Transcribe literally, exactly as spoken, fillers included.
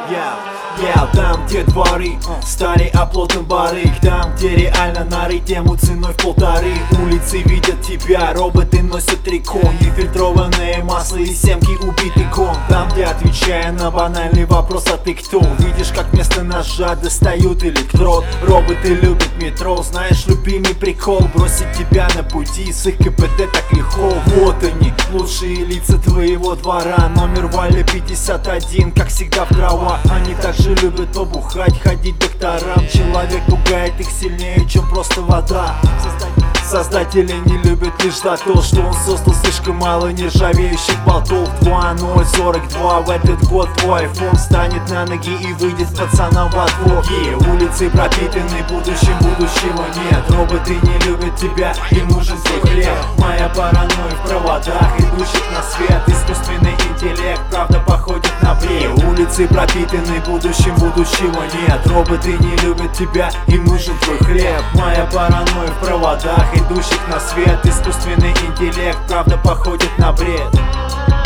Я, я там, где дворы, старый оплотом барыг. Там, где реально нарыть тему ценой в полторы. Улицы видят тебя, роботы носят трико, нефильтрованное масло и семки убитый кон. Там, где, отвечая на банальный вопрос, а ты кто, видишь, как вместо ножа достают электрод. Роботы любят метро, знаешь, любимый прикол, бросить тебя на пути с их КПД так легко. Вот они, лучшие лица твоего двора. Номер Валя пятьдесят один, как всегда в дрова. Они также любят побухать, ходить докторам. Человек пугает их сильнее, чем просто вода. Создатели не любят лишь за то, что он создал слишком мало нержавеющих болтов. Два ноль сорок два, в этот год твой айфон встанет на ноги и выйдет с пацаном во двор. Yeah, улицы пропитаны будущим, будущего нет. Роботы не любят тебя, им нужен твой хлеб. Моя паранойя в проводах, идущих на свет. Искусственный интеллект, правда, походит на бред. Улицы пропитаны будущим, будущего нет. Роботы не любят тебя, им нужен твой хлеб. Моя паранойя в проводах, идущих на свет. Искусственный интеллект, правда, походит на бред.